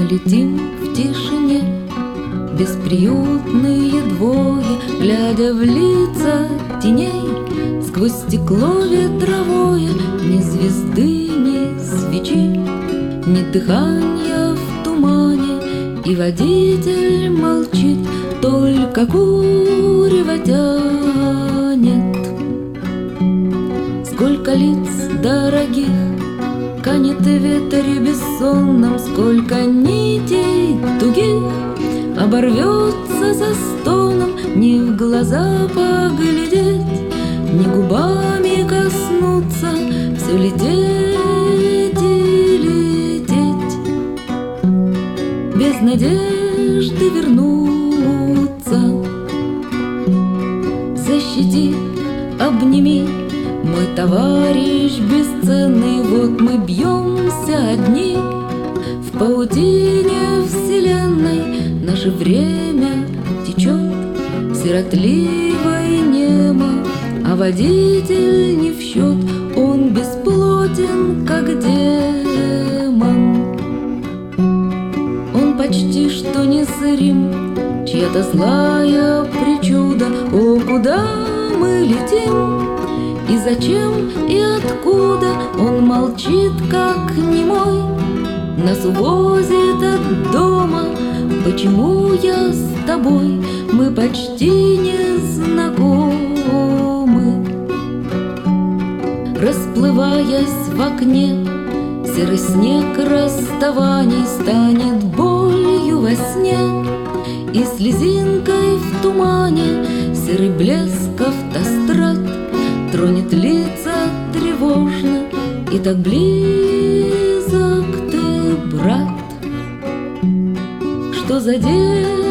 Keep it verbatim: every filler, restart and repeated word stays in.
летим в тишине, бесприютные двое, глядя в лица теней. Сквозь стекло ветровое ни звезды, ни свечи, ни дыхания в тумане, и водитель молчит, только курево тянет. Сколько лиц дорогих канет в ветре бессонном, сколько нитей тугих оборвется за стоном. Ни в глаза поглядеть, ни губами коснуться, все лететь и лететь, без надежды вернуться. Защити, обними, мой товарищ бесценный, вот мы бьемся одни в паутине вселенной. Наше время течет сиротливо и немо, а водитель не в счет, он бесплотен, как демон. Он почти что незрим, чья-то злая причуда. О, куда мы летим? И зачем, и откуда? Он молчит, как немой, нас увозит от дома. Почему я с тобой? Мы почти не знакомы. Расплываясь в окне, серый снег расставаний станет болью во сне, и слезинкой в тумане серый блеск автострад тронет лица тревожно, и так близок ты, брат, что задел